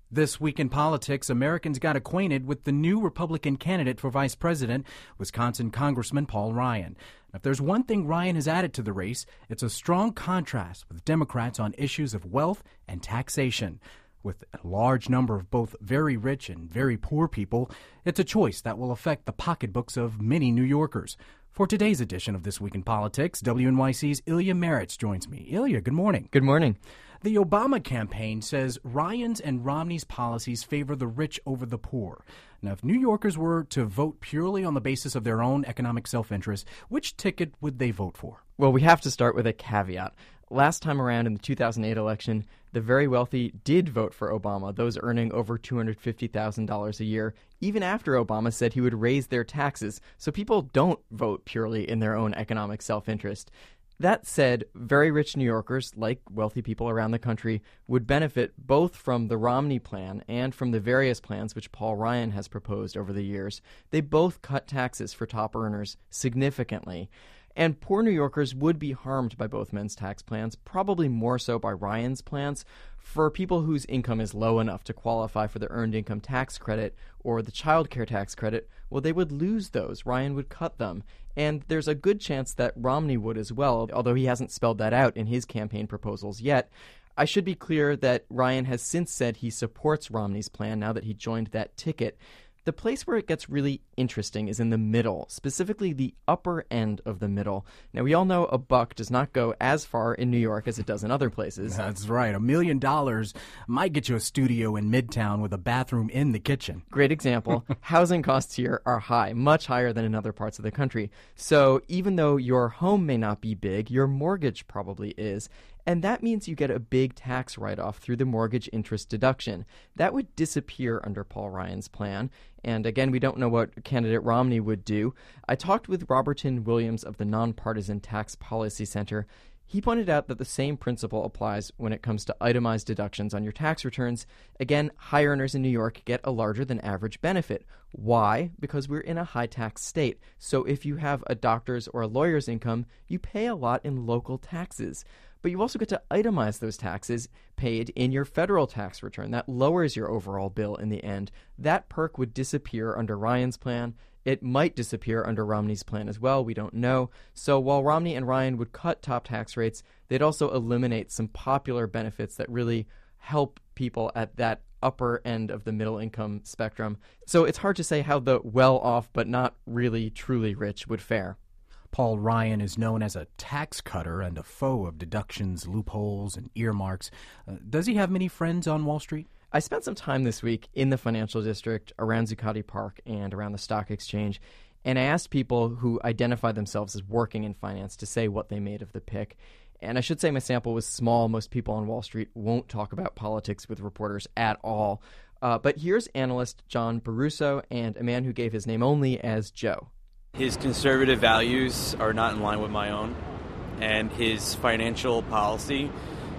This week in politics, Americans got acquainted with the new Republican candidate for vice president, Wisconsin Congressman Paul Ryan. If there's one thing Ryan has added to the race, it's a strong contrast with Democrats on issues of wealth and taxation. With a large number of both very rich and very poor people, it's a choice that will affect the pocketbooks of many New Yorkers. For today's edition of This Week in Politics, WNYC's Ilya Marritz joins me. Ilya, good morning. Good morning. The Obama campaign says Ryan's and Romney's policies favor the rich over the poor. Now, if New Yorkers were to vote purely on the basis of their own economic self-interest, which ticket would they vote for? Well, we have to start with a caveat. Last time around in the 2008 election, the very wealthy did vote for Obama, those earning over $250,000 a year, even after Obama said he would raise their taxes. So people don't vote purely in their own economic self-interest. That said, very rich New Yorkers, like wealthy people around the country, would benefit both from the Romney plan and from the various plans which Paul Ryan has proposed over the years. They both cut taxes for top earners significantly. And poor New Yorkers would be harmed by both men's tax plans, probably more so by Ryan's plans. For people whose income is low enough to qualify for the Earned Income Tax Credit or the Child Care Tax Credit, well, they would lose those. Ryan would cut them. And there's a good chance that Romney would as well, although he hasn't spelled that out in his campaign proposals yet. I should be clear that Ryan has since said he supports Romney's plan now that he joined that ticket. The place where it gets really interesting is in the middle, specifically the upper end of the middle. Now, we all know a buck does not go as far in New York as it does in other places. That's right. $1 million might get you a studio in Midtown with a bathroom in the kitchen. Great example. Housing costs here are high, much higher than in other parts of the country. So even though your home may not be big, your mortgage probably is. And that means you get a big tax write-off through the mortgage interest deduction. That would disappear under Paul Ryan's plan. And again, we don't know what candidate Romney would do. I talked with Roberton Williams of the Nonpartisan Tax Policy Center. He pointed out that the same principle applies when it comes to itemized deductions on your tax returns. Again, high earners in New York get a larger than average benefit. Why? Because we're in a high tax state. So if you have a doctor's or a lawyer's income, you pay a lot in local taxes. But you also get to itemize those taxes paid in your federal tax return. That lowers your overall bill in the end. That perk would disappear under Ryan's plan. It might disappear under Romney's plan as well. We don't know. So while Romney and Ryan would cut top tax rates, they'd also eliminate some popular benefits that really help people at that upper end of the middle income spectrum. So it's hard to say how the well-off but not really truly rich would fare. Paul Ryan is known as a tax cutter and a foe of deductions, loopholes, and earmarks. Does he have many friends on Wall Street? I spent some time this week in the financial district, around Zuccotti Park, and around the stock exchange, and I asked people who identify themselves as working in finance to say what they made of the pick. And I should say my sample was small. Most people on Wall Street won't talk about politics with reporters at all. But here's analyst John Baruso and a man who gave his name only as Joe. His conservative values are not in line with my own, and his financial policy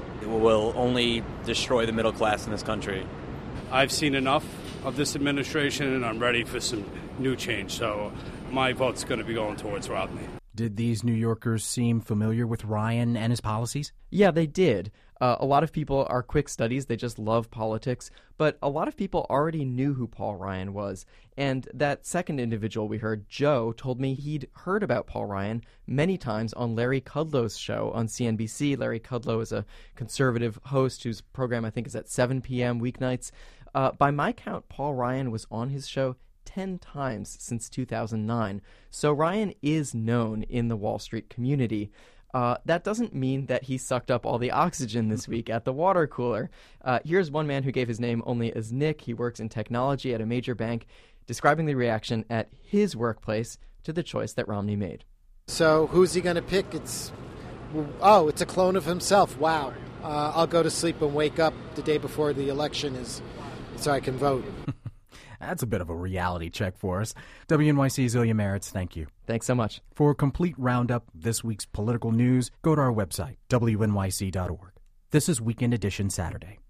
will only destroy the middle class in this country. I've seen enough of this administration, and I'm ready for some new change, so my vote's going to be going towards Romney. Did these New Yorkers seem familiar with Ryan and his policies? Yeah, they did. A lot of people are quick studies. They just love politics. But a lot of people already knew who Paul Ryan was. And that second individual we heard, Joe, told me he'd heard about Paul Ryan many times on Larry Kudlow's show on CNBC. Larry Kudlow is a conservative host whose program I think is at 7 p.m. weeknights. By my count, Paul Ryan was on his show 10 times since 2009. So Ryan is known in the Wall Street community. That doesn't mean that he sucked up all the oxygen this week at the water cooler. Here's one man who gave his name only as Nick. He works in technology at a major bank, describing the reaction at his workplace to the choice that Romney made. So who's he going to pick? It's a clone of himself. Wow. I'll go to sleep and wake up the day before the election is so I can vote. That's a bit of a reality check for us. WNYC's Ilya Marritz, thank you. Thanks so much. For a complete roundup of this week's political news, go to our website, wnyc.org. This is Weekend Edition Saturday.